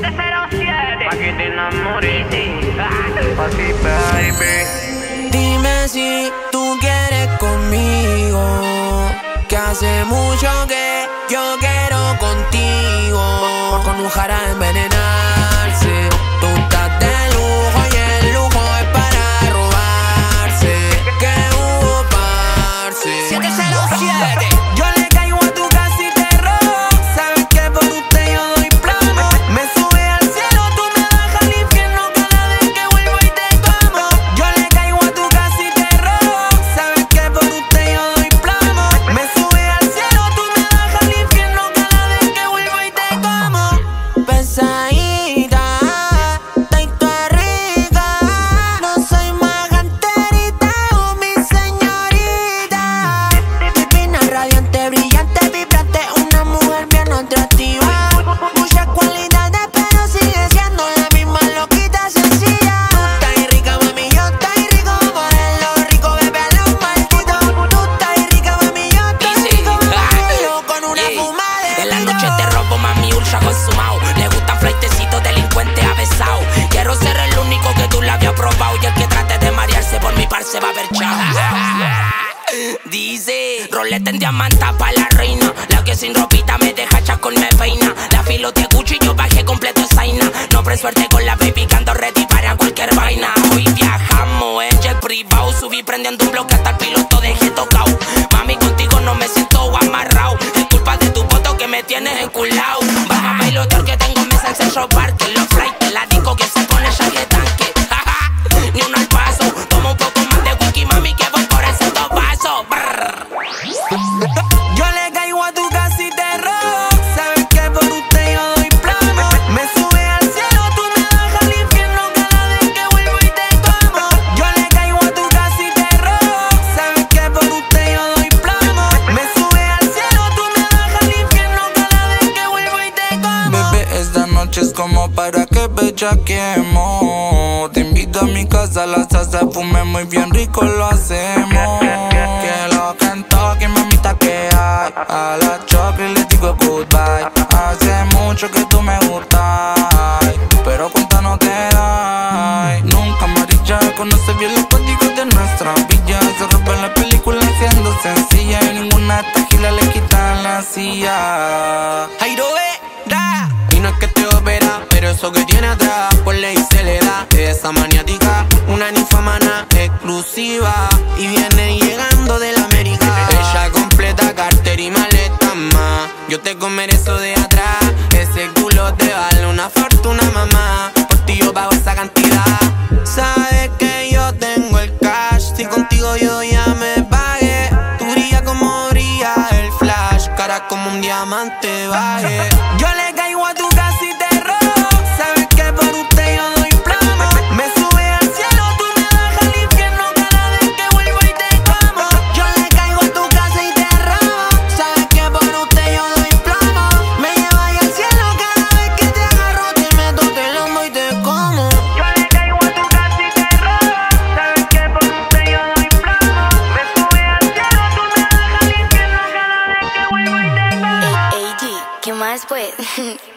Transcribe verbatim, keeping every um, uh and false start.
siete cero siete. Pa' que te enamores. Así, baby. Dime si tú quieres conmigo, que hace mucho que yo quiero contigo. Con un jarabe envenenarse. Tú estás de lujo y el lujo es para robarse. Que hubo parce siete cero siete. Yo le caigo a tu casa y te robo. Sabes que por usted yo doy plomo. Me sube al cielo, tú me bajas al infierno cada vez que vuelvo y te como. Yo le caigo a tu casa y te robo. Sabes que por usted yo doy plomo. Me sube al cielo, tú me bajas al infierno cada vez que vuelvo y te como. Pesadita, estoy toda rica. No soy más canterita o mi señorita. Divina, radiante, brillante, vibrante, una mujer bien atractiva. Muchas cualidades, pero sigue siendo la misma loquita sencilla. Tú estás rica, mami, yo estoy rico. Moverlo rico, bebé, a los malditos. Tú estás rica, mami, yo estoy rico. Moverlo con una fumada. En la noche te robo, mami, ultra consumado. Le gustan flightecitos, delincuentes avesados. Quiero ser el único que tú la habías probado. Y el que trate de marearse por mi par se va a ver chao. Dice, roleta en diamanta pa' la reina. La que sin ropita me deja chasco y me peina. La filo te escucho y yo bajé completo zaina. No pre suerte con la baby que ando ready para cualquier vaina. Hoy viajamos en jet privado. Subí prendiendo un bloque hasta el piloto dejé tocado. Mami, contigo no me siento amarrado. Es culpa de tu voto que me tienes enculado. Baja bailotear que tengo mesa en Central Park. En los flights, la disco que se pone ya que tanque. Ni uno al paso. Toma un poco más de whisky, mami, que voy por el segundo paso. Brr. Yo le caigo a tu casa y te robo. Sabes que por usted yo doy plomo. Me sube al cielo, tú me bajas al infierno cada vez que vuelvo y te como. Yo le caigo a tu casa y te robo. Sabes que por usted yo doy plomo. Me sube al cielo, tú me bajas al infierno cada vez que vuelvo y te como. Bebé, esta noche es como para que bellaquemos. Te invito a mi casa, la salsa fume muy bien rico, lo hacemos. Que lo que en toque, mamita, que hay. A la chocolate le digo goodbye. Hace mucho que tú me gustas, pero cuenta no te da. Nunca amarilla, conoce bien los códigos de nuestra villa. Se rompe la película siendo sencilla y ninguna tajila le quitan la silla. Jairo da. Y no es que te opera, pero eso que tiene atrás por ley se le da. Esa maniática, una ninfamana exclusiva y viene llegando de la América. Ella completa cartera y maleta más. Yo te comeré eso de atrás. Ese culo te vale una fortuna, mamá. Por ti yo pago esa cantidad. Sabes que yo tengo el cash. Si contigo yo ya me pagué. Tú brillas como brilla el flash. Cara como un diamante baje. Yo le caigo a tu casa y te robo. Sabes que por usted yo doy plomo. Me sube al cielo, tú me bajas al infierno cada vez que vuelvo y te como. Yo le caigo a tu casa y te robo. Sabes que por usted yo doy plomo. Me llevas al cielo cada vez que te agarro. Te meto, te lomo y te como. Yo le caigo a tu casa y te robo. Sabes que por usted yo doy plomo. Me sube al cielo, tú me bajas al infierno cada vez que vuelvo y te como. Ey, G, ¿qué más pues?